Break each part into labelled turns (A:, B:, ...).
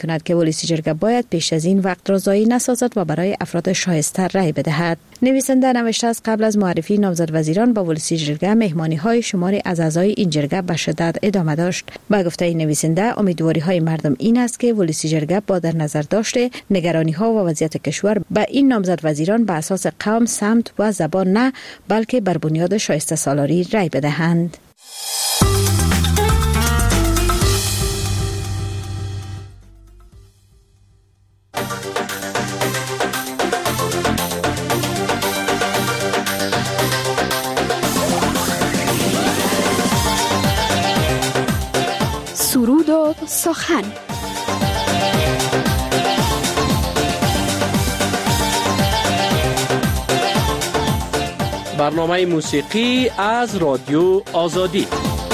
A: کند که ولسی جرگه باید پیش از این وقت را ضایع نسازد و برای افراد شایسته رای بدهد. نویسنده نوشته است قبل از معرفی نامزد وزیران با ولسی جرگه مهمانی های شماری از اعضای این جرگه به شدت ادامه داشت. با گفته نویسنده امیدواری های مردم این است که ولسی جرگه با در نظر داشته نگرانی ها و وضعیت کشور به این نامزد وزیران به اساس قوم، سمت و زبان نه بلکه بر بنیاد شایسته سالاری رای بدهند.
B: سرود و سخن.
C: برنامه موسیقی از رادیو آزادی.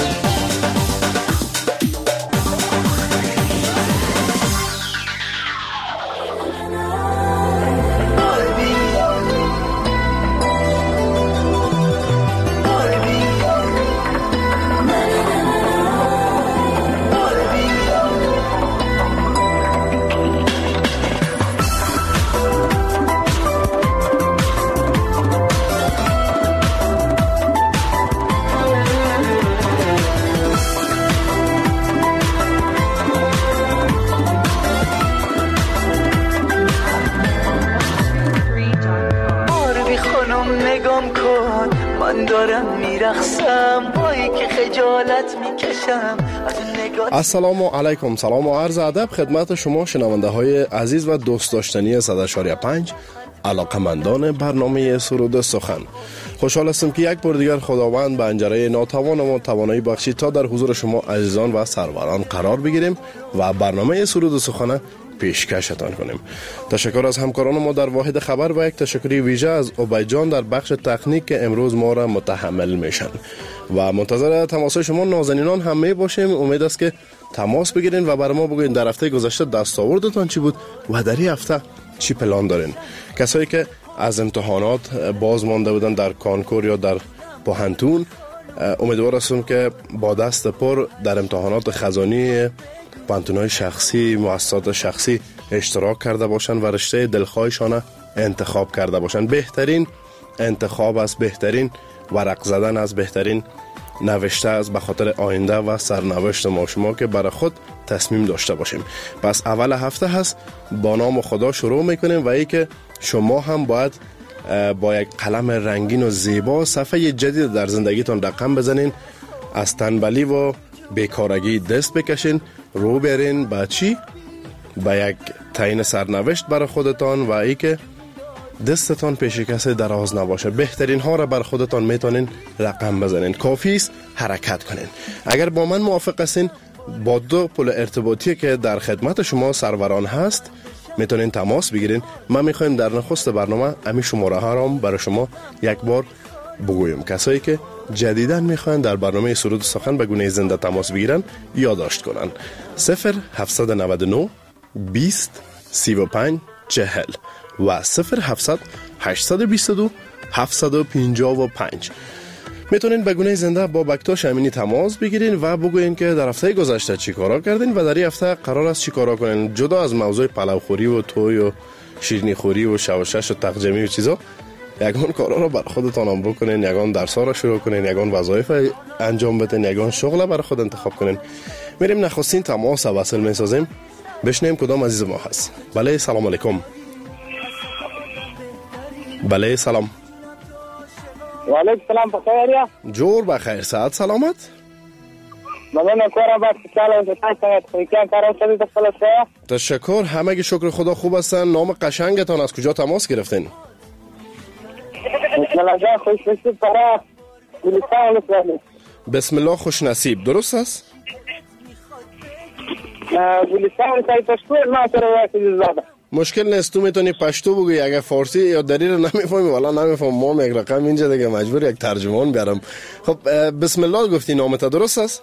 D: السلام علیکم، سلام و عرض ادب خدمت شما شنونده های عزیز و دوست داشتنی 100.5 علاقمندان برنامه سرود سخن. خوشحال هستم که یک بار دیگر خداوند به انجره ناتوان ما توانایی بخشید تا در حضور شما عزیزان و سروران قرار بگیریم و برنامه سرود سخن پیشکشتان کنیم. تشکر از همکاران ما در واحد خبر و یک تشکری ویژه از عبید جان در بخش تکنیک که امروز ما را متحمل میشن و منتظر تماس شما نازنینان هم می باشیم. امید است که تماس بگیرین و برای ما بگوین در هفته گذشته دستاوردتان چی بود و در این هفته چی پلان دارین. کسایی که از امتحانات باز مانده بودن در کانکور یا در پوهنتون، امیدوار هستم که با دست پر در امتحانات خزانی پوهنتون‌های شخصی، مؤسسات شخصی اشتراک کرده باشن و رشته دلخواهشان انتخاب کرده باشن. بهترین انتخاب است، بهترین ورق زدن از، بهترین نوشته از به خاطر آینده و سرنوشت ما شما که برای خود تصمیم داشته باشیم. پس اول هفته هست، با نام خدا شروع میکنیم و ای که شما هم باید با یک قلم رنگین و زیبا صفحه جدید در زندگیتان رقم بزنین، از تنبلی و بیکارگی دست بکشین، رو برین به چی؟ به یک تعیین سرنوشت برای خودتان و ای که دستتان پیش کسی دراز نباشه. بهترین ها را بر خودتان میتونین رقم بزنین، کافی است حرکت کنین. اگر با من موافق هستین، با دو پل ارتباطی که در خدمت شما سروران هست میتونین تماس بگیرین. من میخوایم در نخست برنامه امی شماره ها را برای شما یک بار بگویم. کسایی که جدیداً میخواین در برنامه سرود سخن به گونه زنده تماس بگیرن یادداشت کنن: 0799 20 35 40 و 0700 822 755. میتونین به گونه زنده با بکتاش امینی تماس بگیرین و بگوین که در هفته گذشته چی کارا کردین و در این هفته قرار است چی کارا کنین. جدا از موضوع پلو خوری و توی و شیرینی خوری و شوشش و تقجمی و چیزا، یگان کارا رو بر خودتان هم بکنین، یگان درس‌ها را شروع کنین، یگان وظایف انجام بدین، یگان شغل برای خود انتخاب کنین. میریم نخستین تماس وصل میسازیم، بشنیم کدام عزیز ما هست. بله، سلام علیکم. بله، سلام.
E: و علیکم سلام. بخیر؟
D: جور بخیر، ساعت سلامت.
E: ممنون کارا بعد سلام
D: تشکر. همگی شکر خدا خوب هستن. نام قشنگتان از کجا تماس گرفتین؟ بسم الله خوش نصیب، درست است؟ مشکل نیست، تو میتونی پشتو بگوی. اگر فارسی یا دری رو نمیفهمی والا نمیفهم، ما یک رقم اینجا دیگه مجبور یک ترجمان بیارم. خب بسم الله گفتی نامت درست است؟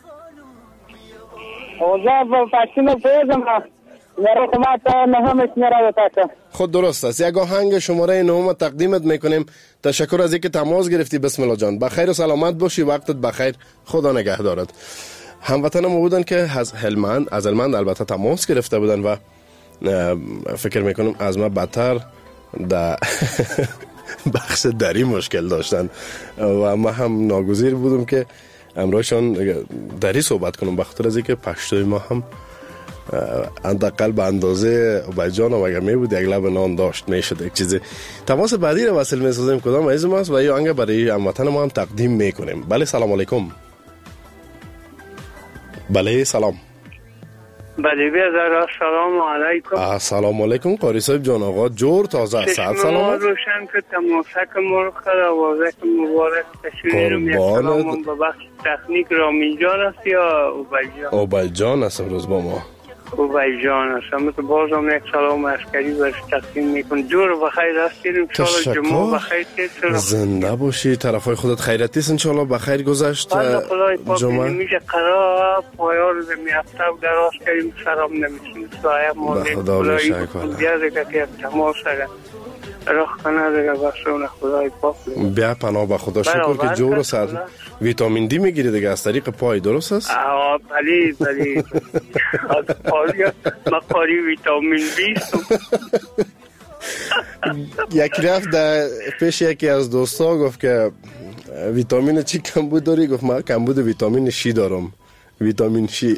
D: خود درست است. یک آهنگ شماره 9 تقدیمت میکنیم. تشکر از اینکه تماس گرفتی. بسم الله جان، بخیر و سلامت باشی، وقتت بخیر، خدا نگهدارت. هموطن ما بودن که از هلمند البته تماس گرفته بودن و فکر میکنم از ما بدتر در بخش دری مشکل داشتن و ما هم ناگزیر بودم که امروزشان دری صحبت کنم، بخاطر از اینکه پشتوی ما هم حداقل به اندازه عبیدجان و اگر می بود یک لب نان داشت میشد یک چیزی. تماس بعدی رو وصل میسازیم کدام عزیز ماست و یا انگه برای هموطن ما هم تقدیم میکنیم. بله سلام علیکم. بله سلام.
E: بله بیادر سلام علیکم.
D: سلام علیکم قاری صاحب جان آقا جور تازه ساعت سلامت.
E: روشن که تماسک مرخ آوازه مبارک تشویر رو میکنم با بخش تکنیک رامین جان است یا
D: عبیدجان است امروز با ما.
E: عبیدجان است تو بازم یک سلام عسکری برش تقدیم میکن. جور بخیر هستید انشاءالله جمعه بخیر
D: زنده باشی طرفای خودت خیرتی است انشاءالله بخیر گذشت
E: جمعه میشه قرار پایار میافته و دراز کردیم سلام نمیشیم سایه مالی خدای بیاده که تماس اگر رخ کنه دیگه بسونه خدای پاک
D: بیا پناه به خدا شکر که جور و سر ویتامین دی میگیری دیگه از طریق پای درست است؟
E: بلی ما قاری ویتامین بی
D: یکی رفت در پیش یکی از دوستا گفت که ویتامین چی کمبود داری؟ گفت من کمبود ویتامین شی دارم. ویتامین شی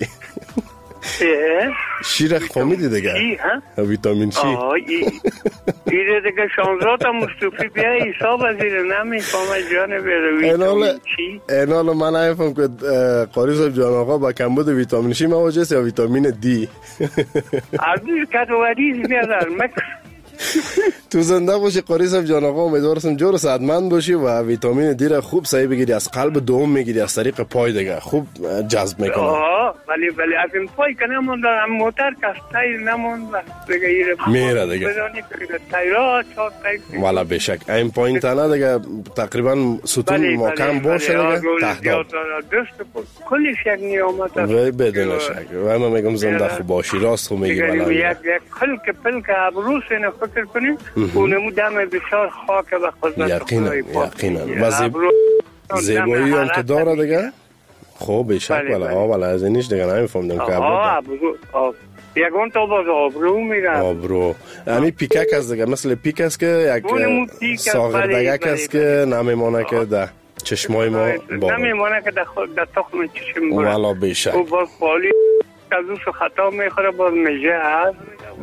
D: شیر فهمیدی دیگه ویتامین شی
E: ایره دیگه شانزات مصطفی بیا حساب از ایره نمیفهمه جان بیره ویتامین شی
D: اینال من نمیفهم که قاری صاحب جان آقا با کمبود ویتامین شی مواجه است یا ویتامین دی
E: عزیز کدوریز میادر مکس
D: تو زنده باشی قاری صاحب جان آقا امیدوارم جور صحتمند باشی و ویتامین دی را خوب صحیح بگیری از قلب دوم میگیری از طریق پای دیگه خوب جذب میکنه
E: ولی از این پای کنه من دارم موتر کستای نمون دیگه
D: میره دیگه
E: تایرا چهار تای
D: والا بشک این پایین تنه دیگه تقریبا ستون محکم باشه دیگه تهداب
E: کلش یک نیامت
D: وی بدون شک و من میگم زنده خوب باشی راست خوب میگی والا
E: یک پلک ابروس اینو فکر کنیم اونمو دم بسیار خاک به خودت
D: یقینا و زیبایی هم که داره دیگه خوب بشک والا از اینش دیگه نمیفهمدم که
E: یکون تو باز آبرو میرم
D: آبرو همی پیکک است دیگه مثل پیک است که یک ساغردگک است که نمیمانه که در چشمای ما
E: نمیمانه که در تخم چشم
D: بره والا بشک
E: او باز خالی از اوش خطا میخوره باز میجه هست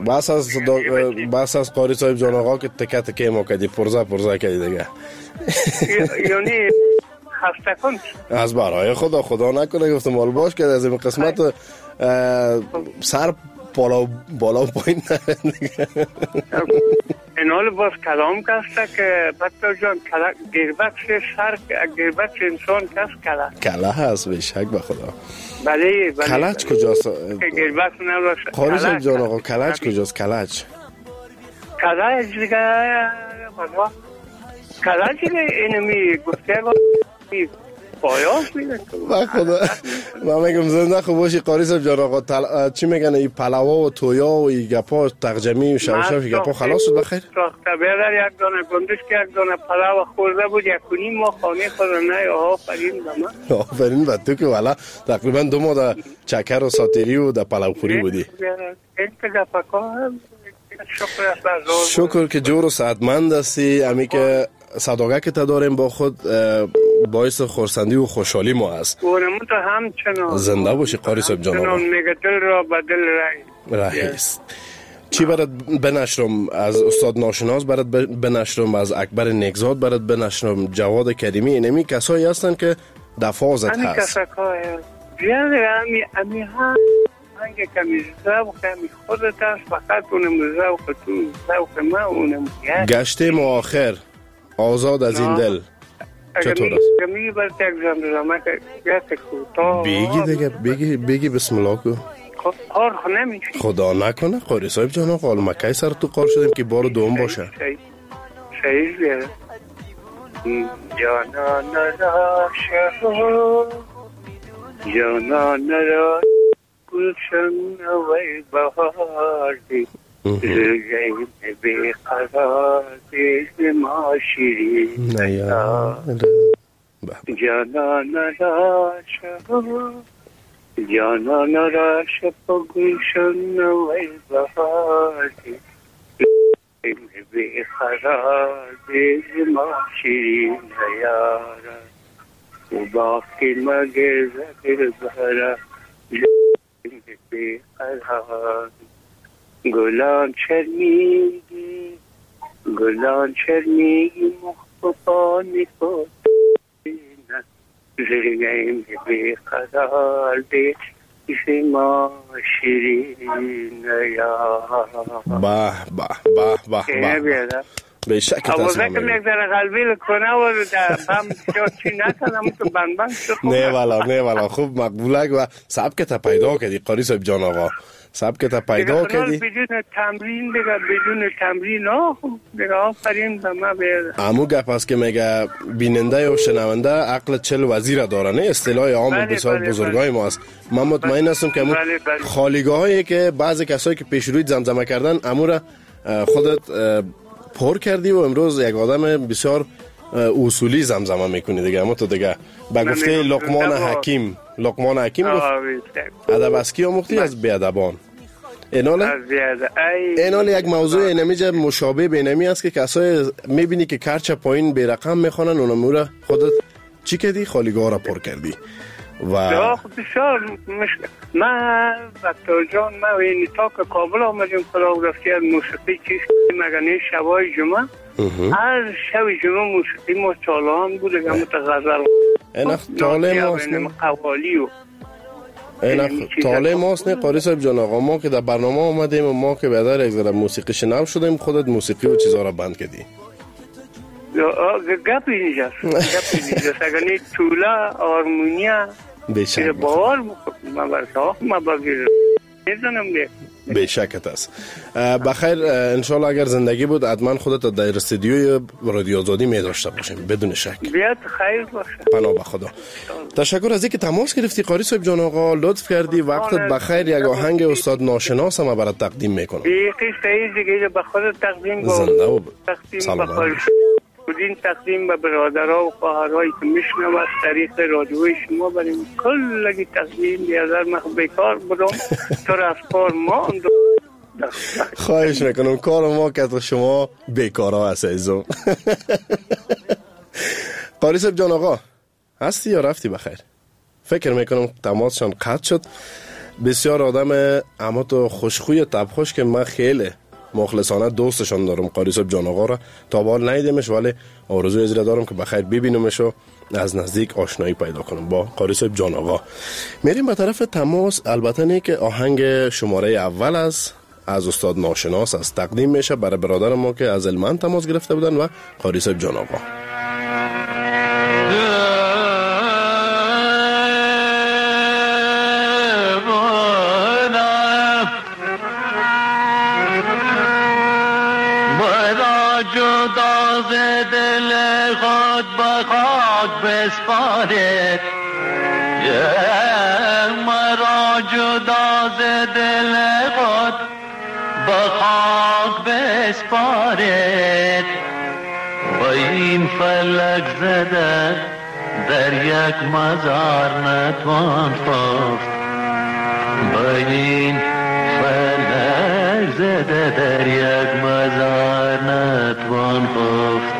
D: بس از قاری صاحب جان آقا که تکه تکه ما کدی پرزه کدی دیگه
E: یعنی خسته کن
D: از برای خدا نکنه گفتم مال باش که از این قسمت سر بالا و پایین دیگه
E: این حال باز کلام کسته که بطور جان گربت انسان کس
D: کله هست بشک به خدا
E: بله
D: کلچ کجاست؟
E: گربت نباشه
D: قاری صاحب جان آقا کلچ کجاست؟ کلچ
E: دیگه اینمی گفته پایاس میده
D: خدا من میگم زنده خوب باشی قاری صاحب جان آقا چی میگن این پلوا و تویا و این گپا تقجمی و شوشف گپا خلاص شد بخیر
E: بیادر یک دانه گندش که یک دانه پلوا خورده بود یک کنیم ما خانه خورنه آفرین به من
D: آفرین به تو که والا تقریبا 2 ماه در چکر و ساتری و در پلو خوری بودی شکر که جور و صحتمند هستی امی که صداقه که تا داریم با خود باعث خورسندی و خوشحالی ما هست
E: اونمون تو همچنان
D: زنده باشی قاری صاحب جان آقا
E: میگه دل را به دل
D: رئیس چی برات بنشرم از استاد ناشناس برات بنشرم از اکبر نگزاد برات بنشرم جواد کریمی اینمی کسایی هستن که دفازت هست
E: همی کسایی همی هم هنگه کمی زوق همی خودت هست فقط اونم زوق تو زوق ما اونم
D: گشته ما آخر آزاد از این دل چطور است؟ بگی دیگه بگی بسم الله کو خدا نکنه قاری صاحب جان آقا مکی سر تو قار شدیم که بار دوم باشه
E: صحیح بیاره جانان را شهو جانان را گلشن وی بهار دی زرگین بی قرار دی ما شیرین جانان را شهو جانان را شب گوشن و بهاری بی خرار بیز ما شیرین یارا و باقی مگه زهر بهرا بی خرار گلان چرمیگی مخبانی کن زرگیم بی قرار بیز ما شیرین یارا.
D: به شک
E: آوازه که یک در قلبی لکنه و در هم چی نکنم تو بند
D: نه والا خوب مقبوله و سبکت پیدا کردی قاری صاحب جان آقا، سبکت پیدا کردی
E: بدون تمرین دیگه آفرین به ما بیاد.
D: امو گپ است که میگه بیننده و شنونده عقل 40 وزیر داره، نه اصطلاح عام بسیار بزرگای ما است. من مطمئن هستم که امو خالیگاه هایی که بعضی کسایی که پیش روی زمزمه کردن امو را خودت پر کردی و امروز یک آدم بسیار اصولی زمزمه میکنی دیگه. اما تو دیگه با گفته لقمان حکیم گفت ادب از کی آموختی؟ از بیادبان. اینال یک موضوع اینمیجه مشابه به اینمی است که کسای میبینی که کرچه پایین به رقم میخوانن اونمو را خودت چی کردی؟ خالیگاه را پر کردی و
E: بسیار من دکتر جان ما این تا که کابل آمدیم کلاوگرافی از موسیقی چیز مگنه شبای جمعه هر شب جمعه موسیقی ما چالان بود که متغزل
D: این طاله ماست
E: قوالی و
D: این طاله ماست نه قاری صاحب جان آقا. ما که در برنامه آمدیم و ما که بیادر یک ذره موسیقی شنو شدیم خودت موسیقی و چیزها را بند کردی.
E: گپ اینجاست اگر نی تولا آرمونیا
D: بیشک
E: باور ما بگیر نمیدونم دیگه
D: بیشکت است. بخیر انشالله اگر زندگی بود حتما خودت در استودیوی رادیو آزادی می داشته باشیم بدون شک.
E: بیاد خیر باشه.
D: پناه به خدا. تشکر از اینکه تماس گرفتی قاری صاحب جان آقا، لطف کردی. وقتت بخیر. یک آهنگ استاد ناشناس ما برات تقدیم میکنم.
E: این قصه دیگه به خودت تقدیم
D: زنده و
E: سلام. بدین تقدیم به برادرها و خواهرهایی که میشنوند از طریق رادیوی شما بریم کلگی تقدیم بیادر من بیکار بودم تو را از کار ماند.
D: خواهش میکنم کار ما که تو شما بیکارها هست ایزو. قاری صاحب جان آقا هستی یا رفتی؟ بخیر فکر میکنم تماسشان قطع شد. بسیار آدم اما تو خوشخوی تبخوش که من خیلی مخلصانه دوستشان دارم قاری صاحب جان آقا را. تا حال ندیدمش ولی آرزوی ازش دارم که بخیر ببینمش و از نزدیک آشنایی پیدا کنم با قاری صاحب جان آقا. میریم به طرف تماس. البته نه که آهنگ شماره اول از استاد ناشناس از تقدیم میشه برای برادر ما که از علمان تماس گرفته بودن و قاری صاحب جان آقا.
B: بسپارید مرا جدا ز دل خود به خاک بسپارید. با این فلک زده در یک مزار نتوان خفت. با این فلک زده در یک مزار نتوان خفت.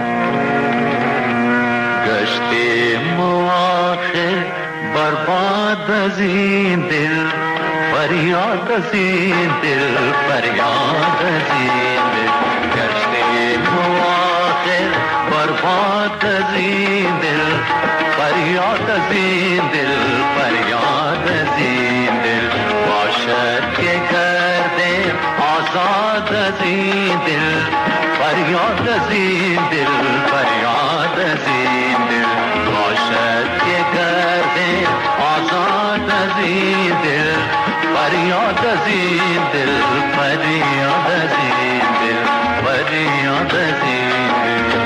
B: برباد از این دل فریاد از این دل فریاد از این دل گشته مواخر برباد از این دل فریاد از این دل فریاد از این دل باشد که کرده آزاد از این دل فریاد از این دل فریاد از این دل باشد که کرده آزاد از این دل فریاد از این دل فریاد از این دل فریاد از این دل.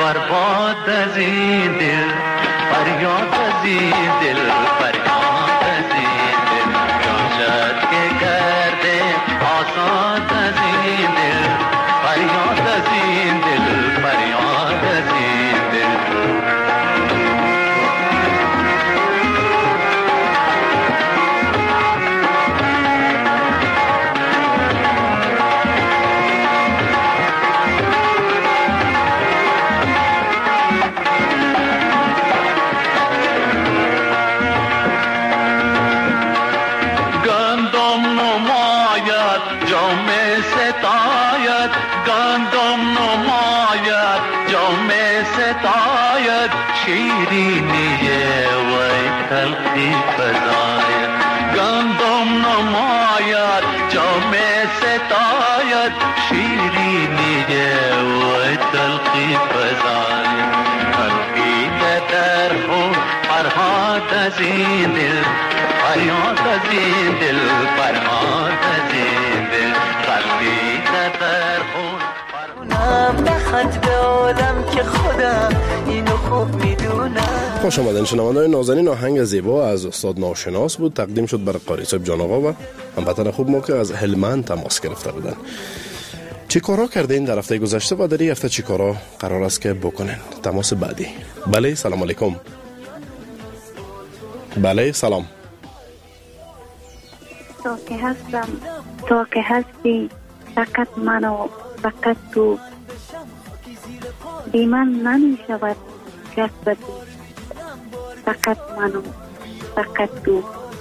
B: برباد از این دل فریاد از این دل فریاد از این دل جانشد که کرده آزاد از این دل فریاد از این دل فریاد از این دل گندم نماید جام ستاید شیرینیه وی تلخی فزاید گندم نماید جام ستاید شیرینیه وی تلخی فزاید تلخی در خون فرهاد از این دل فریاد از این دل فرهاد از این دل تلخی در خون
F: نخد به عالم که خودم اینو خوب میدونم.
D: خوش آمدین شنونده‌های نازنین. آهنگ زیبا از استاد ناشناس بود، تقدیم شد برای قاری صاحب جان آقا و هموطن خوب ما که از هلمند تماس گرفته بودن. چی کارا کردین در هفته گذشته و در این هفته چی کارا قرار است که بکنین؟ تماس بعدی. بله سلام علیکم. بله سلام.
G: تو که هستی فقط منو فقط تو بی من نمی شود کسب تو فقط منو فقط تو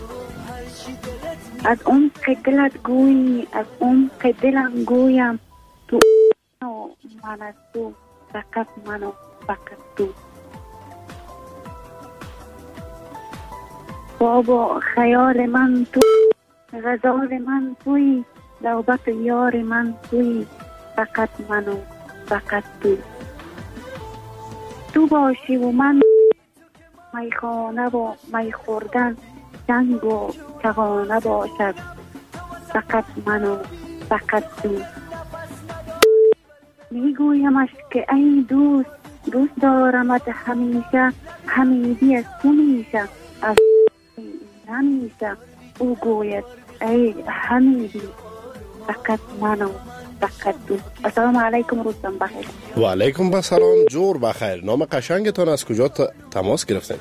G: از اون که دلت گویی از اون که دلم گویم تو من از تو فقط منو فقط تو بابا خیال من تو غزال من توی نوبت یار من توی فقط منو فقط تو باشی و من میخانه و می خوردن جنگ و چغانه باشد فقط منو فقط تو میگویمش که ای دوست دارمت همیشه همیدی از تو میشه از همیشه او گوید ای حمیدی فقط منو فقط تو. السلام علیکم روزتان بخیر.
D: و علیکم السلام جور بخیر. نام قشنگتان از کجا تماس گرفتین؟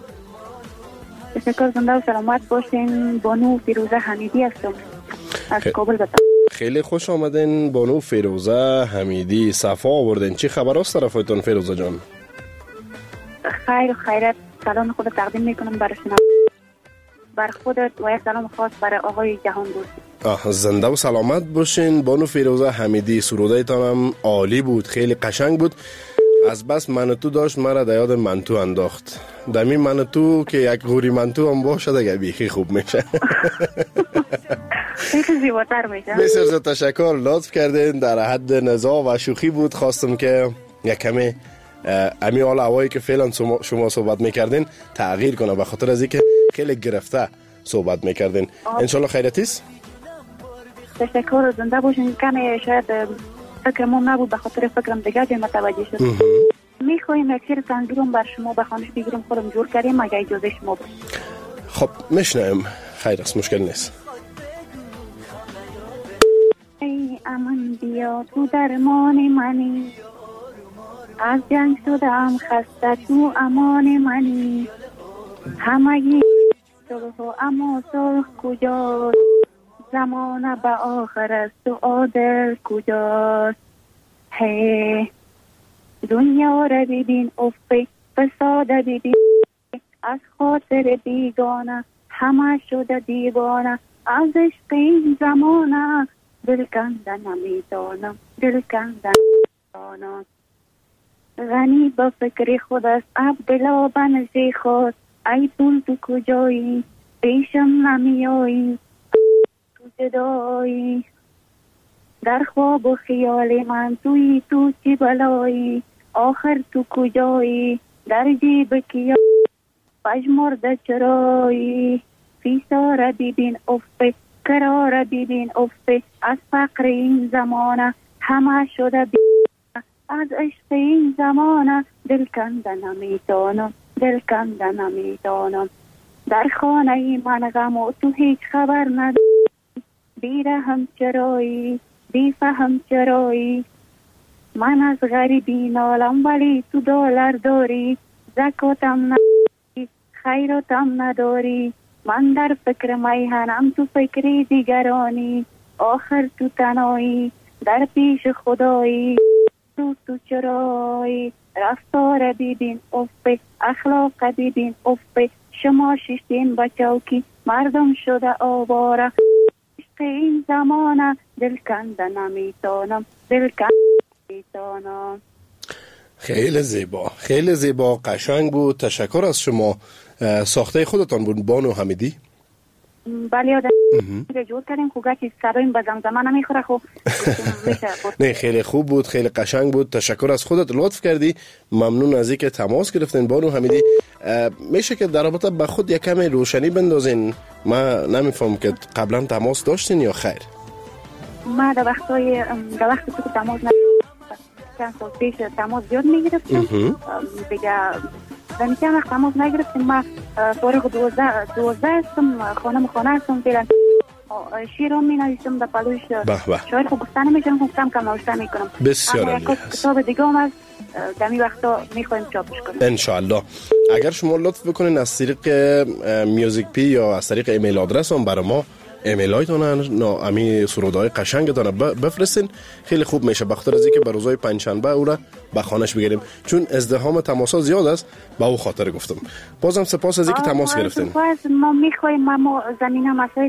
G: تشکر زنده و سلامت باشین. بانو فیروزه حمیدی هستم از کابل.
D: خیلی خوش آمدین بانو فیروزه حمیدی. صفا آوردین. چی خبر است طرفایتون فیروزه جان؟
G: خیر و خیرت. سلام خود تقدیم میکنم برای شما بر خودت و یک سلام خاص برای آقای جهان دوست.
D: زنده و سلامت باشین بانو فیروزه حمیدی. سروده تان هم عالی بود، خیلی قشنگ بود. از بس منتو داشت مرا در یاد منتو انداخت. دمی منتو که یک غوری منتو هم باشه دیگه بیخی خوب میشه.
G: خیلی زیباتر میشه.
D: بسیار زیاد تشکر، لطف کردین. در حد نزاع و شوخی بود. خواستم که یک کمی امی حال هوایی که فعلا شما صحبت میکردین تغییر کنه، به خاطر از اینکه خیلی گرفته صحبت میکردین. انشالله خیرتیست.
G: تشکر. زنده باشین. کمی شاید فکرمون نبود، به خاطر فکرم دیگه جای متوجه شد. میخوایم یک شعر تنگیرم بر شما بخوانش بگیرم، خودم جور کردیم اگه اجازه شما بود.
D: خب میشنم. خیر است، مشکل نیست.
G: ای امان بیا تو درمان منی، از جنگ شدم خسته تو امان منی، همگی صلح اما صلح کجاست، زمان به آخر است و عادل کجاست. هی دنیا را ببین افق فساد ببین، از خاطر بیگانه همه شده دیوانه، از عشق این زمانه دل کنده نمیدانم، دل کنده نمیدانم. غنی با فکر خود است عبدالله بنزی خود، ای پول تو کجایی پیشم نمیایی، تو جدایی در خواب و خیال من توی تو چی بلایی، آخر تو کجایی در جیب کیا پژمرده چرایی، فیسا را ببین افق کرا را ببین افق، از فقر این زمانه همه شده از عشق این زمانه دل کنده نمیتانم، دل کنده نمیتانم. در خانه من غم و تو هیچ خبر نداری، بی رحم چرایی، بی فهم چرایی. من از غریبی نالم ولی تو دلار داری، زکاتم نداری، خیراتم نداری. من در فکر میهنم، تو فکری دیگرانی. آخر تو تنهایی در پیش خدایی. تو چرایی رفتار ببین افه، اخلاق ببین افه. شما ششتین با چوکی مردم شده آواره. عشق این زمانه دل کنده نمیتانم، دل کنده نمیتانم.
D: خیلی زیبا، خیلی زیبا، قشنگ بود. تشکر از شما. ساخته خودتان بود بانو حمیدی؟
G: بله یادم جور کردیم خوگه که صدایم به زمزمه نمیخوره. خب
D: نه خیلی خوب بود، خیلی قشنگ بود. تشکر از خودت، لطف کردی. ممنون از اینکه تماس گرفتین بانو حمیدی. میشه که در رابطه به خود یک کمی روشنی بندازین؟ ما نمیفهم که قبلا تماس داشتین یا خیر؟
G: ما در وقتی که تماس چند سال پیش تماس زیاد میگرفتیم دیگه. زنی که وقت تماس نگرفتیم. ما فارغ 12 هستم، خانه هستم. فعلا شعر هم می نویسم در پلوش. شاید خوب گفتن میشم، خوب کم نوشته میکنم.
D: بسیار عالی.
G: کتاب دیگه هم از دمی وقتا میخوایم چاپش کنیم
D: انشالله. اگر شما لطف بکنین از طریق میوزیک پی یا از طریق ایمیل آدرس هم برای ما ایمیل هایتون امی سرودهای قشنگتون بفرستین، خیلی خوب میشه. بخاطر از اینکه به روزهای پنجشنبه او را به خانش بگیریم، چون ازدحام تماسا زیاد است. با او خاطر گفتم. بازم سپاس از اینکه تماس گرفتین.
G: ما میخوایم ما زمینه مسائل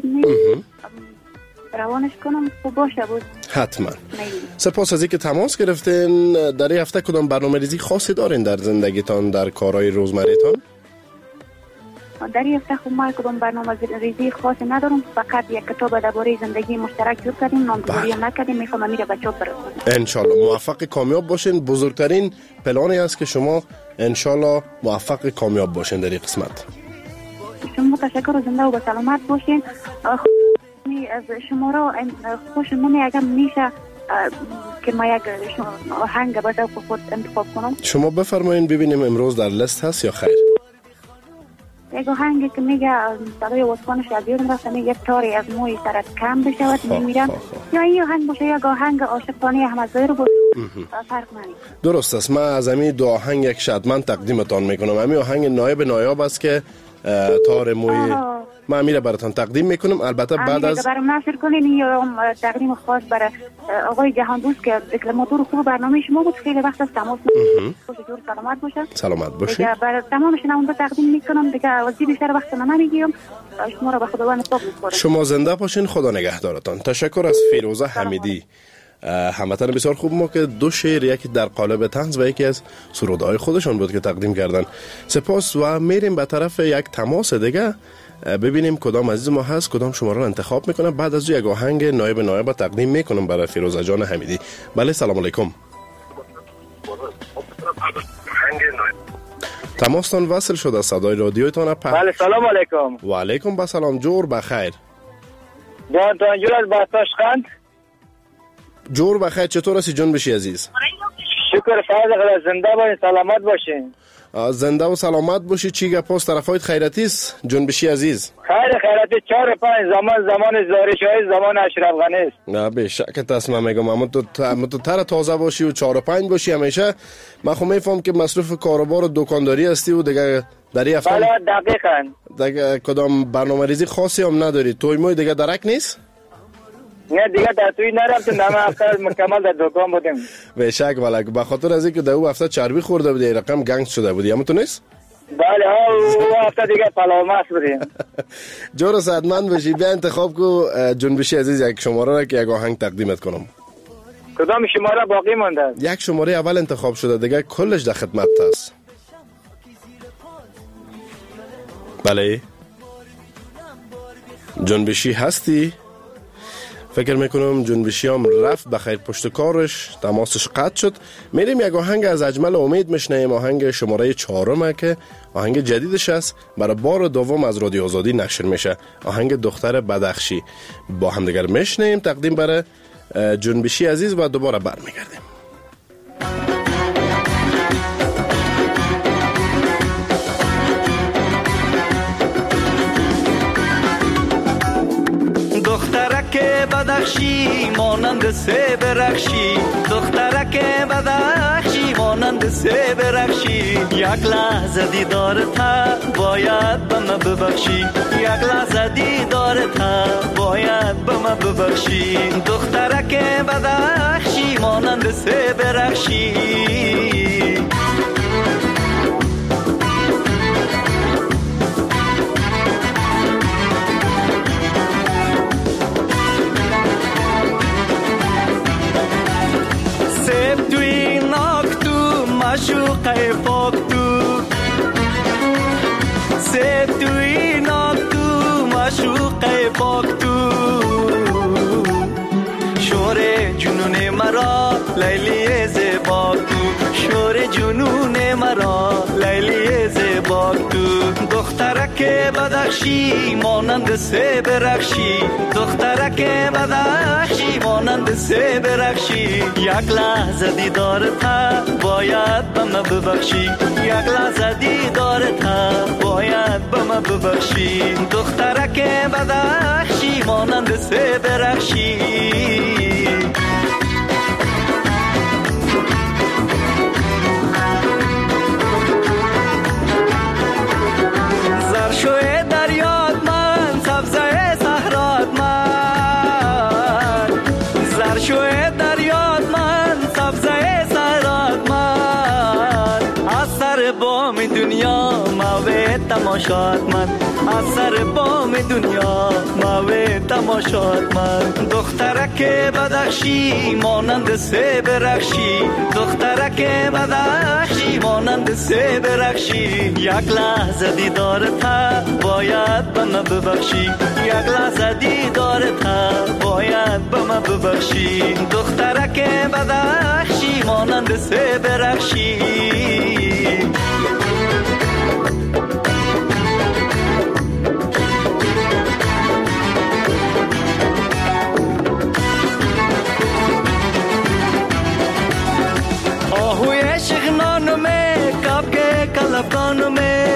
G: روانش کنم خوب باشه بود.
D: حتما. سپاس از اینکه تماس گرفتین. در این هفته کدام برنامه‌ریزی خاصی دارین در زندگیتان، در کارهای روزمره‌تان؟
G: در این هفته خب ما کدام برنامه‌ریزی خاصی ندارم، فقط یک کتاب درباره زندگی مشترک جور کردیم، نامگذاری هم نکردیم. میخوام امیر بچه‌ها برسونم. ان
D: شاءالله موفق کامیاب باشین. بزرگترین پلانی است که شما ان شاءالله موفق کامیاب باشین در این قسمت.
G: شما تشکر و زنده و به سلامت باشین. از شما را خوشم اگر میشه که ما یک آهنگ برای خود انتخاب کنم.
D: شما بفرمایین ببینیم امروز در لیست هست یا خیر؟
G: یک آهنگی که میگه صدای واسقانش از یادم رفته، میگه تاری از موی سرت کم بشود میمیرم. یا این آهنگ باشه یک آهنگ عاشقانه احمد ظاهر باشه، فرق نمیکنه.
D: درست است. من از همین دو آهنگ یک شادمند تقدیمتان میکنم. همین آهنگ نایب است که تار موی من میره براتون تقدیم میکنم. البته بعد از
G: برام نشر کنین یا تقدیم خاص برای آقای جهاندوست که دکلماتور خوب برنامه شما بود. خیلی وقت از تماس جور سلامت باشه.
D: سلامت باشه.
G: برای تمام شنونده تقدیم میکنم دیگه. وزیر بیشتر وقت نمیگیرم. شما را به خداوند پاک میسپارم.
D: شما زنده باشین، خدا نگهدارتان. تشکر از فیروزه حمیدی، هموطن بسیار خوب ما که دو شعر، یکی در قالب طنز و یکی از سرودهای خودشان بود که تقدیم کردن. سپاس. و میریم به طرف یک تماس دیگه ببینیم کدام عزیز ما هست، کدام شما را انتخاب میکنه. بعد از یک آهنگ نایب تقدیم میکنم برای فیروزه جان حمیدی. بله سلام علیکم. تماستان وصل شده، صدای رادیوتان
H: بله سلام علیکم.
D: و علیکم با سلام. جور بخیر.
H: جان جور از بستاشقند.
D: جور بخیر. چطور هستی جان بشی عزیز؟
H: شکر خدا. زنده باشین، سلامت باشین.
D: زنده و سلامت باشی. چی گپاست؟ طرفایت خیراتی است جان بشی عزیز؟
H: خیراتی 4-5 زمان زارشای زمان اشرف غنی است.
D: نه به شک تصمیم میگم اما تو تر تازه باشی و 4-5 باشی همیشه. من خو میفهم که مصروف کاروبار و دکانداری هستی و دیگه در این هفته
H: بله دقیقاً
D: دیگه کدام برنامه‌ریزی خاصی هم نداری؟ توی موی دیگه درک نیست؟
H: نه دیگه در توی نرفتم. نمه هفته مکمل در دکان بودیم. به
D: شک ولک به خاطر از اینکه در او هفته چربی خورده بودی، رقم گنگ شده بودی، اما تو نیست؟
H: بله او هفته دیگه پلاو ماست بودیم.
D: جور صحتمند باشی. بیا انتخاب کو جنبشی عزیز یک شماره را که یک آهنگ تقدیمت کنم.
H: کدام شماره باقی مونده؟
D: یک شماره اول انتخاب شده، دیگه کلش در خدمت است. بله جنبشی هستی؟ فکر میکنم جنبشی هم رفت بخیر پشت کارش، تماسش قطع شد. میریم یک آهنگ از اجمل امید میشنیم. آهنگ شماره 4 که آهنگ جدیدش است، برای بار دوم از رادیو آزادی نشر میشه. آهنگ دختر بدخشی. با هم دیگر میشنیم تقدیم برای جنبشی عزیز و دوباره برمیگردیم.
F: سه برخشی دخترک بدخشی مانند سه برخشی یک لحظه دیدارت باید به من ببخشی یک لحظه دیدارت باید به من ببخشی دخترک بدخشی مانند سه برخشی سیب توی ناک تو مشوقه پاک تو سیب توی ناک تو مشوقه پاک تو شور جنون مرا لیلی زیباک تو شور جنون مرا لیلی زیباک تو دخترک بدخشی مانند سه برخشی دخترک بدخشی مانند سه برخشی یک لحظه دیدارت باید به من ببخشی یک لحظه دیدارت باید به من ببخشی دخترک بدخشی مانند سه برخشی زرشوی دریاد من سبزه صحرات من زرشوی دریاد من سبزه صحرات من از سر بام دنیا موی تماشات من از سر بام دنیا موی تماشات من دخترک بدخشی مانند سه برخشی دخترک بدخشی مانند سه برخشی یک لحظه دیدارت باید به من ببخشی یک لحظه دیدارت باید به من ببخشی دخترک بدخشی مانند سه برخشی آهوی شغنانو می کب که کلفانو می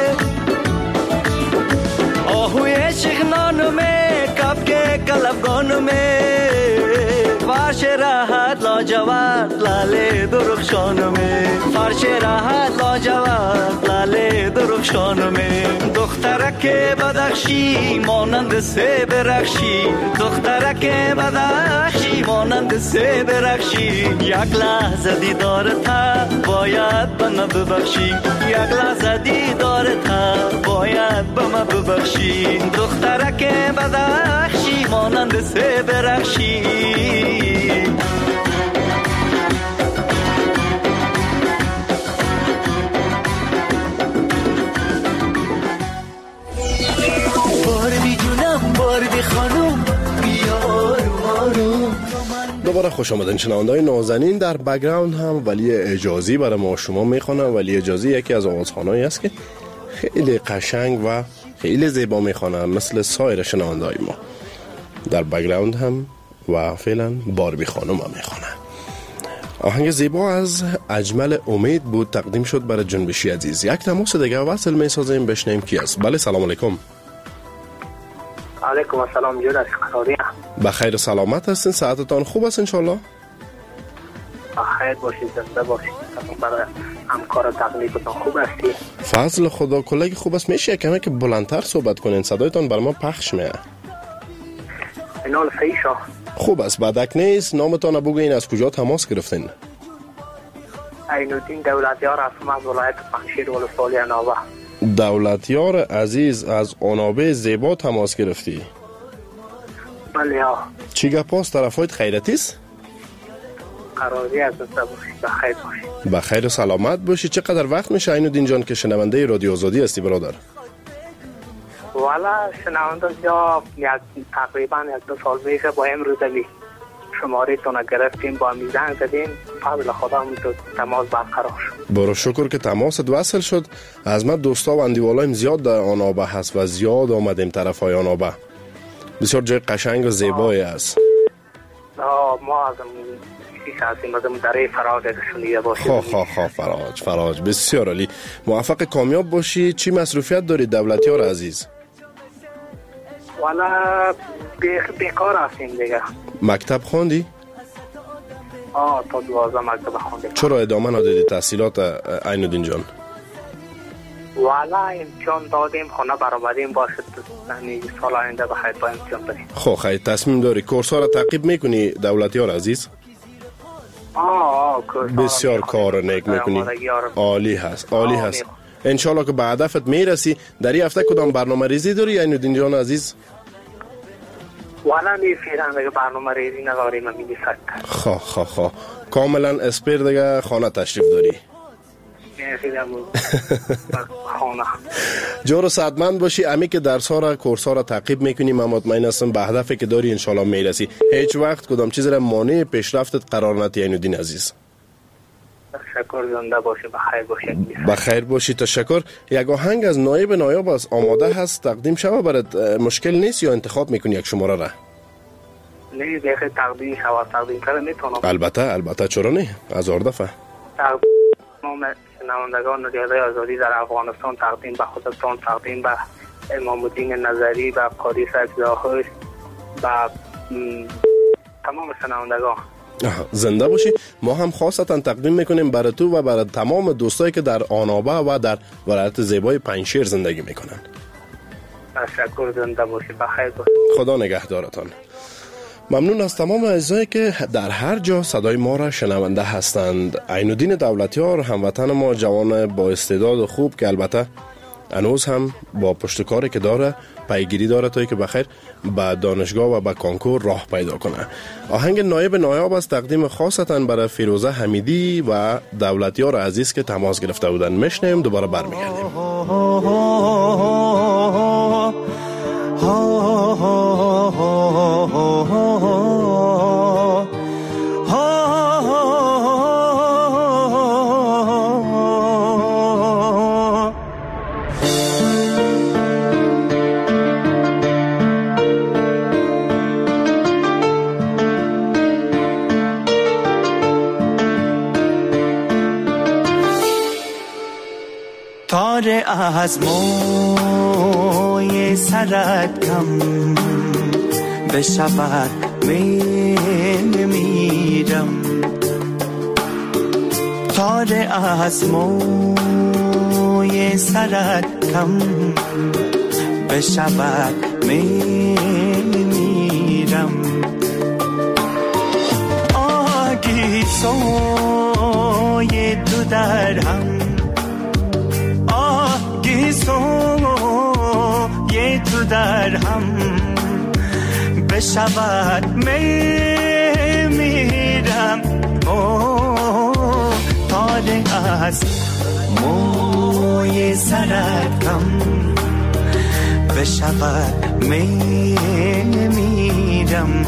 F: آهوی شغنانو می کب که کلفانو می فرش راحت لاجواد لاله درخشانو می فرش راحت لاجواد لاله درخشانو می دخترک بدخشی مانند سه برخشی دخترک بدخشی مانند سه برخشی یک لحظه دیدارت باید به من ببخشی یک لحظه دیدارت باید به من ببخشی دخترک بدخشی مانند سه برخشی
D: دوباره خوش آمدین شنونده‌های نازنین. در بک‌گراند هم ولی اجازی برای ما شما میخونه. ولی اجازی یکی از آوازخوانایی است که خیلی قشنگ و خیلی زیبا میخونه مثل سایر شنونده‌های ما. در بک‌گراند هم و فعلا باربی خانم هم میخونه. آهنگ زیبا از اجمل امید بود تقدیم شد برای جنبشی عزیز. یک تماس دیگه وصل میسازیم بشنیم کی است. بله سلام علیکم.
E: علیکم السلام جون از قراری.
D: بخیر سلامت هستین؟ ساعتتان خوب است انشالله؟
E: بخیر باشید زنده باشید. برای همکار تقلیبتان خوب هستی؟
D: فضل خدا کلگی خوب است. میشه کمی که بلندتر صحبت کنین صدایتان بر ما پخش میه.
E: اینال فیشا
D: خوب است. بعدک نیست نامتان بگوین از کجا تماس گرفتین؟
E: عینالدین دولتیار هستم از ولایت پنجشیر ولسوالی عنابه.
D: دولتیار عزیز از عنابه زیبا تماس گرفتی؟
E: بله ها.
D: چی گپاست؟ طرفایت خیرتی است؟
E: قراری از زنده باشید. بخیر باشید.
D: بخیر و سلامت باشی. چقدر وقت میشه عینالدین جان که شنونده رادیو آزادی هستی برادر؟
E: والا شنونده جا تقریبا 1-2 سال میشه با امروزی شماره تونه گرفتیم با میزنگ زدیم فضل خدا میتود تماس برقرار شد.
D: برو شکر که تماست وصل شد. از من دوستا و اندیوالایم زیاد در آنابه هست و زیاد آمدیم طرف های آنابه. بسیار جای قشنگ و زیبایی است.
E: ما از هستیم از دره فراج شنیده باشید.
D: فراج بسیار عالی. موفق کامیاب باشی. چی مصروفیت داری دولتیار عزیز؟
E: والا بیکار هستیم دیگه.
D: مکتب خواندی؟
E: تا 12 مکتب خوندم.
D: چرا ادامه ندادی تحصیلات عین‌الدین جان؟
E: والا امتحان دادیم، خونه برآمدیم، باشه یعنی سال آینده بخیر با امتحان بریم.
D: خب خیلی تصمیم داری کورس ها را تعقیب میکنی دولتیار عزیز؟ بسیار کار نیک میکنی. عالی هست، عالی هست. انشالله که به هدفت میرسی. در این هفته کدام برنامه ریزی داری عین‌الدین جان عزیز؟
E: والا فعلا دیگه برنامه ریزی نداریم، من میگی سکر.
D: خب کاملا اسپیر دیگه خانه تشریف داری.
E: خانه
D: جور صحتمند باشی. امی که درس ها را کورس ها را تعقیب میکنی، من مطمئن هستم به هدفی که داری انشالله میرسی. هیچ وقت کدام چیز را مانع پیشرفتت قرار ندی عین‌الدین عزیز.
E: تشکر، زنده باشی، بخیر باشی.
D: بخیر باشی، تشکر. یک آهنگ از نایب نایاب از آماده هست تقدیم شود برات، مشکل نیست یا انتخاب میکنی یک شماره را؟
E: نه دیگه تقدیم شود، تقدیم کنم میتونم.
D: البته چرا نه، هزار دفعه.
E: تمام شنوندگان رادیوی آزادی در افغانستان تقدیم به خودتان، تقدیم به امام الدین نظری، به قاضی سجداهوش، به تمام شنوندگان.
D: زنده باشی. ما هم خاصتا تقدیم میکنیم برای تو و برای تمام دوستایی که در آنابه و در ولایت زیبای پنجشیر زندگی میکنن.
E: تشکر، زنده باشی، بخیر باشی.
D: خدا نگهدارتان. ممنون از تمام اعضایی که در هر جا صدای ما را شنونده هستند. عین‌الدین دولتیار هموطن ما، جوان با استعداد و خوب که البته هنوز هم با پشتکاری که داره پیگیری داره تا که بخیر به دانشگاه و به کنکور راه پیدا کنه. آهنگ نایب نایاب است تقدیم خاصتا برای فیروزه حمیدی و دولتیار عزیز که تماس گرفته بودن. میشنیم دوباره برمیگردیم.
F: تار از موی سرت کم بشود میمیرم، تار از موی سرت کم بشود میمیرم. آگی سوی تو در هم، سوی تو در هم بشود میمیرم. تار از موی سرت کم بشود میمیرم.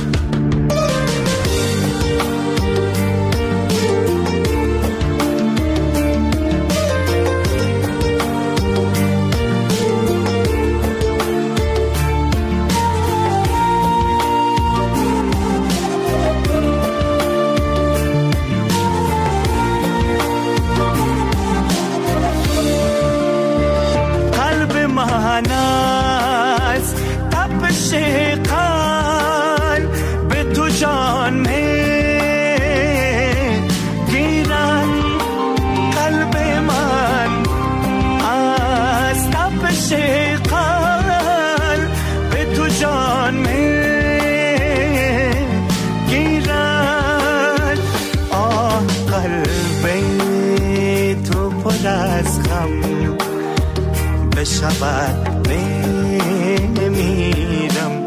F: بشود میمیرم.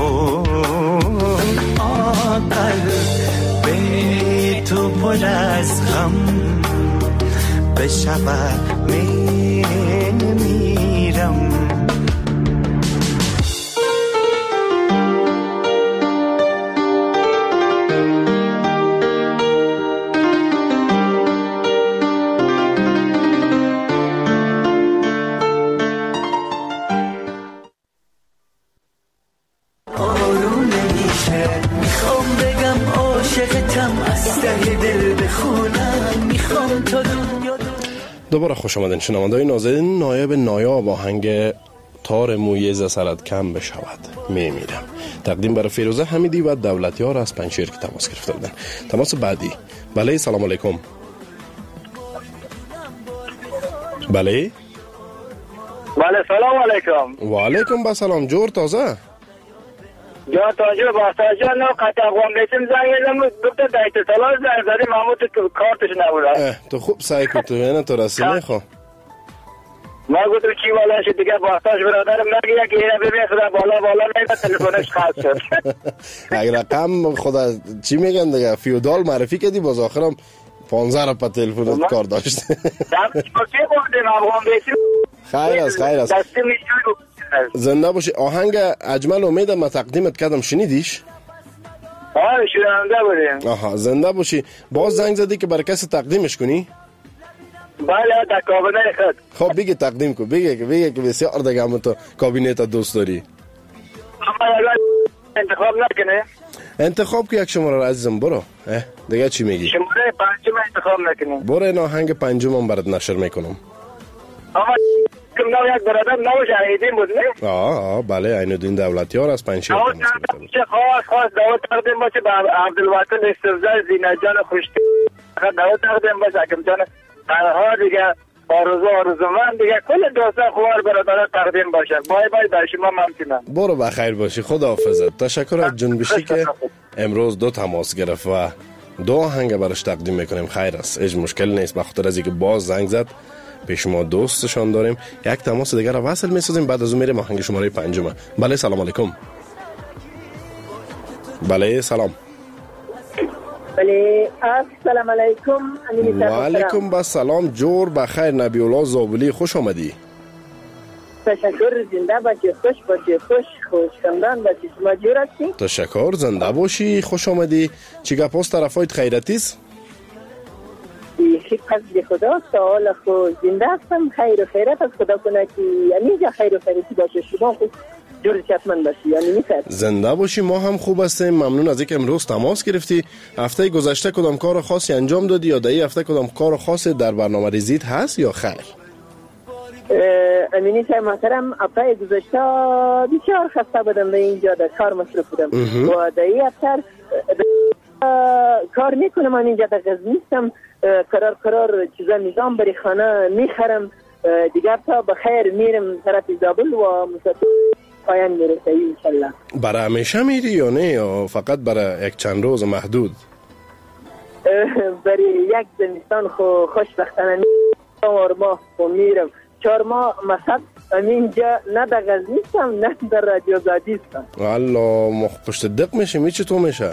F: قلب تو پر از غم بشود میمیرم.
D: دوباره خوش آمدین شنونده‌های نازنین. نایب نایاب آهنگ تار موی ز سرت کم بشود میمیرم. تقدیم برای فیروزه حمیدی و دولتیار از پنجشیر که تماس گرفته بودن. تماس بعدی. بله سلام علیکم. بله
H: بله سلام علیکم.
D: و علیکم با سلام. جور تازه
H: جا تاجر باستاجا نو قطع قوم بیتیم زنگیدم دکتر دایت سالار زنگ محمود کارتش نبوده.
D: تو خوب سعی کن تو اینه تو رسیمه خو
H: ما گفتم چی والا شد دیگه باستاج برادرم نگه که اینه ببین خدا بالا نیمه تلفنش خاص شد.
D: اگر رقم خدا چی میگن دیگه فیودال معرفی کردی باز آخرم 15 رپا تلفنت کار داشت. خیر است زنده باشی. آهنگ اجمل امیدم ما تقدیمت کردم شنیدیش؟
H: شنونده بودیم.
D: آها زنده باشی. باز زنگ زدی که برای کسی تقدیمش کنی؟
H: بله در کابینه خود.
D: خب بگی تقدیم کن. بگی که بسیار دیگه همون تو کابینه دوست داری.
H: اما انتخاب نکنه؟
D: انتخاب که یک شماره را عزیزم برو. دیگه چی میگی؟
H: شماره پنجم انتخاب نکنه.
D: برو این آهنگ پنجم برات نشر میکنم.
H: اما نو یک برادر نو شهیدین بود نه؟
D: بله عینالدین دولتیار از پنجشیر.
H: خاص دعوت تقدیم باشه به عبدالوطن استرزا زینتجان خوشتی. دعوت تقدیم باشه حکم جان قرها دیگه آرزو من دیگه کل دوستان خوار برادر تقدیم باشه. بای در شما ممنونم.
D: برو بخیر باشی. خداحافظت. تشکر از جنبشی که امروز 2 تماس گرفت و 2 آهنگ براش تقدیم میکنیم. خیر است. هیچ مشکل نیست. بخاطر از اینکه باز زنگ زد پیش ما دوستشان داریم. یک تماس دیگر را وصل میسازیم بعد از اون میریم آهنگ شماره 5. بله سلام علیکم. بله سلام.
I: بله السلام علیکم.
D: و علیکم با سلام. جور بخیر. نبی الله زابلی خوش آمدی.
I: تشکر. زنده باشی. خوش باشی. خوشخندان باشی. شما جور هستی؟
D: تشکر. زنده باشی. خوش آمدی. چی گپاس طرفایت خیرتیست؟
I: پس به خدا سوال خود زنده هستم. خیر و خیرت از خدا کنه که اینجا خیر و خیرتی باشه. شما خود جور چشمن باشی. یعنی میفرد
D: زنده باشی. ما هم خوب هستیم. ممنون از اینکه امروز تماس گرفتی. هفته گذشته کدام کار خاصی انجام دادی یا در این هفته کدام کار خاصی در برنامه ریزیت هست یا خیر؟
I: امینی صاحب محترم هفته گذشته بسیار خسته بودم. به اینجا در کار مصروف بودم و در این هفته کار میکنم. من اینجا در غزنی نیستم. قرار چیزا نظام بری خانه میخرم. دیگر تا بخیر میرم طرف زابل و مسافر پایان میرسه انشالله. برای
D: همیشه میری یا نه یا فقط برای یک چند روز محدود؟
I: برای یک زمستان خوشبختانه 4 ماه میرم. 4 ماه مصد اینجا نه در غزنی نیستم نه در رادیو آزادی هستم.
D: والله پشت دق میشه. می چطور میشه؟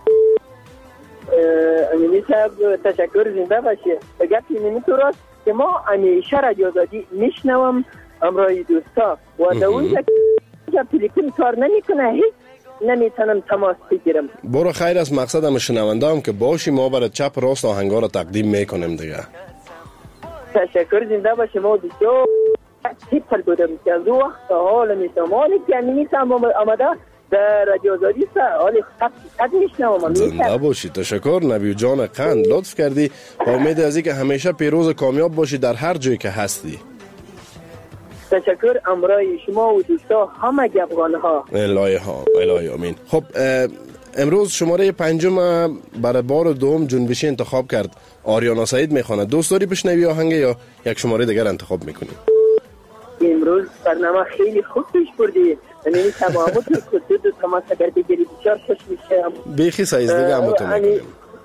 I: امینی صاحب تشکر. زنده باشی. بگه اینمی تو راست که ما همیشه رادیو آزادی میشنوم امرای دوستا و در اونجا که تلفن کار نمیکنه هیچ نمیتونم تماس بگیرم.
D: برو خیر از مقصدم شنونده هم که باشی. ما برای چپ راست آهنگا رو تقدیم میکنیم دیگه.
I: تشکر. زنده باشی. ما دوستا تیپل بودم که از وقت حال میتونم حالی که امینی صاحب آمده در رادیو آزادی حالی خط میشنوم.
D: زنده باشی. تشکر. نبی جان قند لطف کردی. با امید از اینکه همیشه پیروز کامیاب باشی در هر جایی که هستی.
I: تشکر. امرای شما و دوستا همه افغان ها.
D: الهی آمین. خب امروز شماره 5 برای بار دوم جنبشی انتخاب کرد. آریانا سعید میخونه. دوست داری بشنوی آهنگ یا یک شماره دیگر انتخاب میکنی؟
I: امروز برنامه خیلی خوب پیش بردی. یعنی تمامت رو دو تماس اگر بگیری بسیار خوش میشم.
D: بیخی سایز دیگه هم تو میکنیم.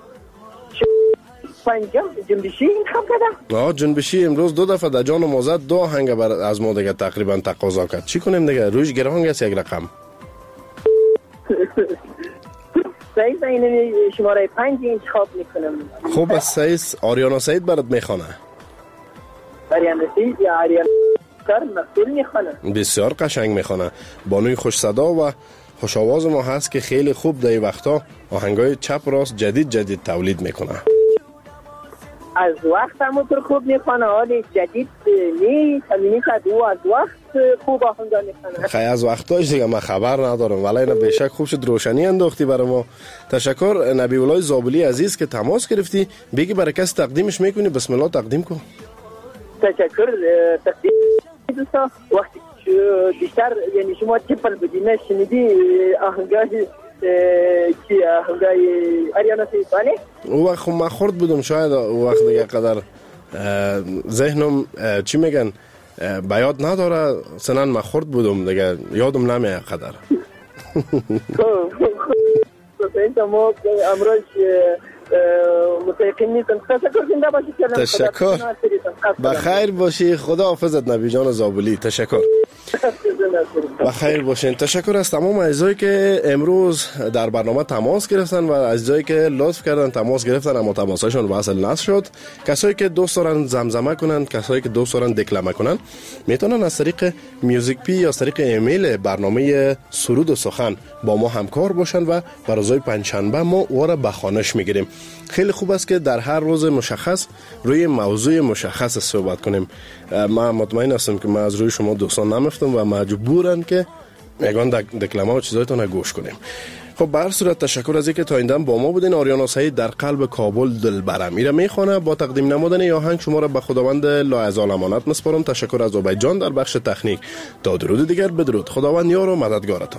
I: پنجم جنبشی انتخاب کردم.
D: جنبشی امروز 2 دفعه در جان ما زد. 2 آهنگ از ما دیگه تقریبا تقاضا کرد. چی کنیم دیگه؟ روش گرهانگ است یک رقم.
I: سایز اینمی شماره 5 انتخاب میکنم.
D: خوب است. سایز آریانا سعید برات میخونه.
I: آریانا سعید یا آریانا مسئول میخونه.
D: بسیار قشنگ میخونه. بانوی خوش صدا و خوش آواز ما هست که خیلی خوب در این وقتا آهنگای چپ راست جدید تولید میکنه.
I: از وقت همونطور خوب میخونه. حالی جدید نیست. همینی که او از وقت خوب آهنگا میخونه.
D: خیلی از وقتاش دیگه من خبر ندارم ولی اینا بهشک خوب شد روشنی انداختی برای ما. تشکر. نبی الله زابلی عزیز که تماس گرفتی. بگی برای کسی تقدیمش میکنی. بسم الله تقدیم کن.
I: تشکر. تقدیم دوستا وقتی بیشتر یعنی شما تیپل بدینه شنیدی آهنگای که آهنگای آریانا سیفانی
D: او وقت ما خورد بودم شاید او وقت دیگه قدر ذهنم چی میگن به یاد نداره سنن ما خورد بودم دیگه یادم نمیاد قدر
I: اینجا ما امروز متقین نیستم. تشکر زنده باشی.
D: تشکر بخیر باشی. خدا حافظت نبی جان زابلی. تشکر بخیر باشین. تشکر از تمام عزیزایی که امروز در برنامه تماس گرفتن و عزیزایی که لطف کردن تماس گرفتن اما تماسشون وصل نشد. کسایی که دوست دارن زمزمه کنن، کسایی که دوست دارن دکلمه کنن میتونن از طریق میوزیک پی یا از طریق ایمیل برنامه سرود و سخن با ما همکار باشن و برای پنجشنبه ما او را به خوانش میگیریم. خیلی خوب است که در هر روز مشخص روی موضوع مشخص صحبت کنیم. من مطمئن هستم که ما از روی شما دوستان نمیفتم و مجبورن که میگن دکلمه و چیزایتون رو گوش کنیم. خب به هر صورت تشکر از اینکه تا این دم با ما بودین. آریانا سعید در قلب کابل دلبرم ایره میخوانه. با تقدیم نمودن این آهنگ شما را به خداوند لایزال امانت میسپارم. تشکر از عبید جان در بخش تکنیک. تا درود دیگر بدرود. خداوند یار و مددگارتان.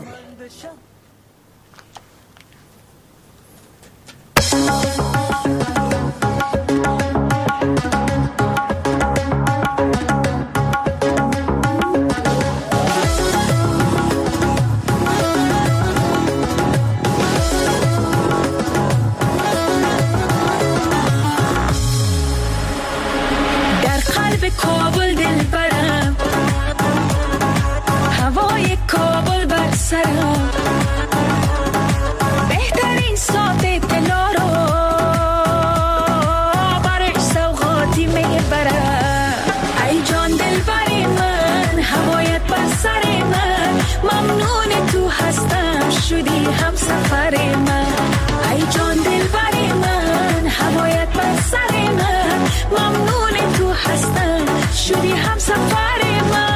J: کابل دلبرم، هوای کابل بر سرم، بهترین ساعت دلا رو برش سوغاتی میبرم. ای جان دلبری من، هوایت بر سر من، ممنون تو هستم شدی هم سفر من. ای جان دلبری من، هوایت بر سر من، ممنون تو هستم شدی هم سفر من.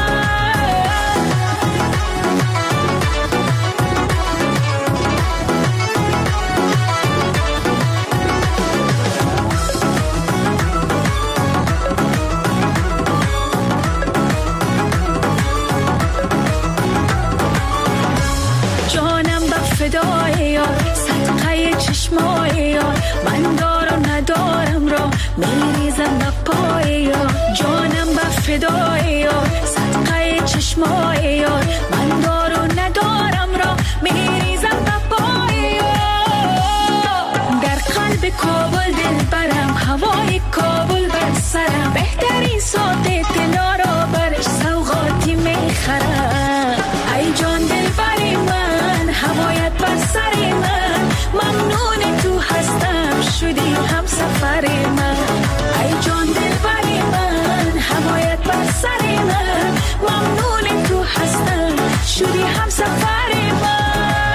J: جانم به فدای یار، صدقه چشمای یار، من دار و ندارم را میریزم به پای یار. جانم به فدای یار، صدقه چشمای یار، من دار و ندارم را میریزم به پای یار. در قلب کابل دلبرم، هوای کابل بر سرم، بهترین ساعت دلا را برش سوغاتی میخرم. ای جان دلبری من، هوایت بر سر من، ممنون تو هستم شدی هم سفر من. ای جان دلبری من، هوایت بر سر من، ممنون تو هستم شدی هم سفر من.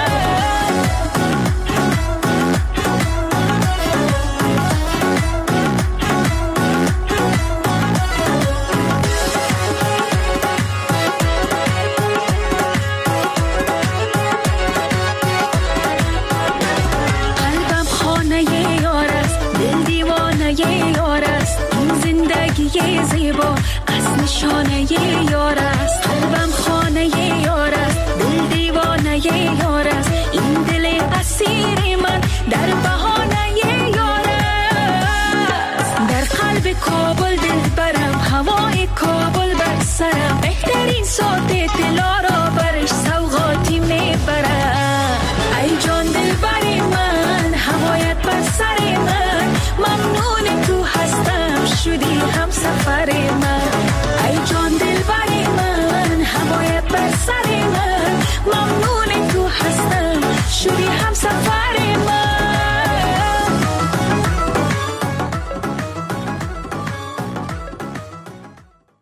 J: یه زیبا از نشانه یار است. قلبم خانه یار است، دل دیوانه یار است. این دل اسیر من در بهانه یار است. در قلب کابل دلبرم، هوای کابل بر سرم، بهترین ساعت